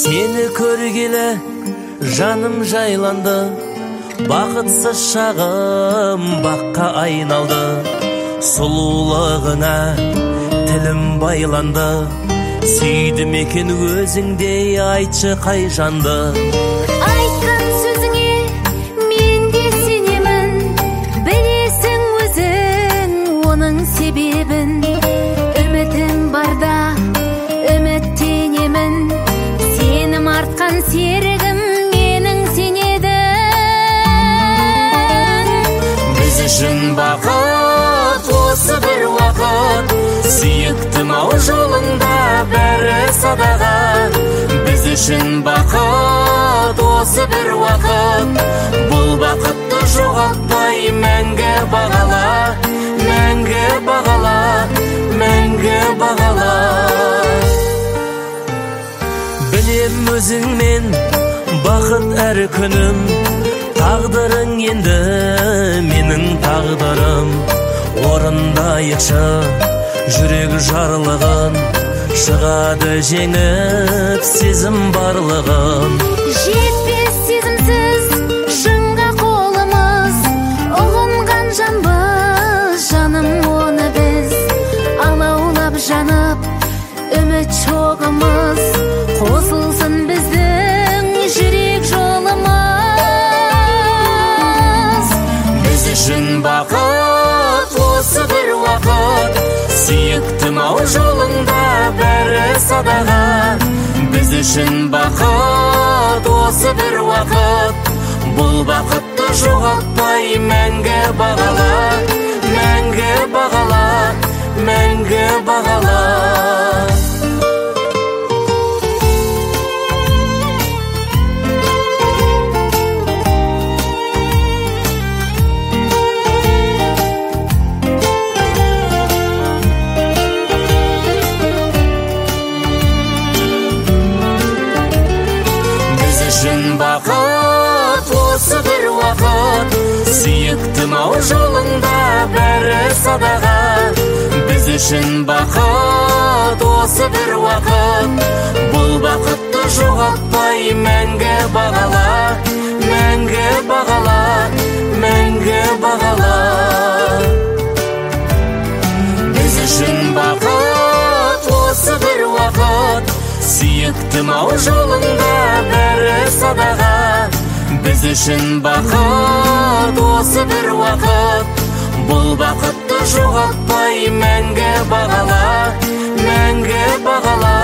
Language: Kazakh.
Сені көргелі жаным жайланды, бақытсыз шағым баққа айналды. Сұлулығына тілім байланды, сүйдім екен өзіңдей, айтшы қай жанды. Айтқан сөзіңе мен де сенемін, білесің өзің оның себебін. Үмітім барда үміттенемін, сенім артқан серігім менің сенедің. Біз үшін бақыт осы бір уақыт, сүйіктім-ау жолыңда бәрі садағат. Біз үшін бақыт осы бір уақыт, бұл бақытты жоғалтпай мәңгі бағала, мәңгі бағала, мәңгі бағала. Білем өзіңмен бақыт әр күнім, тағдырың енді менің тағдырым. Орындайықшы жүрек жарлығын, шығады жеңіп сезім барлығын. Жетпес сезімсіз шыңға қолымыз, ұғынған жанбыз жаным оны біз. Алаулап жанып үміт шоғымыз, қосылсын біздің жүрек жолымыз. Біз үшін бақыт осы бір уақыт, сүйіктім-ау жолыңда бәрі садағат. Біз үшін бақыт осы бір уақыт, бұл бақытты жоғалтпай мәңгі бағала, мәңгі бағала, мәңгі бағала. Бақыт осы бір уақыт, сүйіктім-ау жолыңда бәрі садағат. Біз үшін бақыт осы бір уақыт, бұл бақытты жоғалтпай мәңгі бағала, мәңгі бағала, мәңгі бағала. Біз үшін бақыт осы бір уақыт, сүйіктім-ау жолыңда бәрі садағат. Біз үшін бақыт осы бір уақыт, бұл бақытты жоғалтпай мәңгі бағала, мәңгі бағала.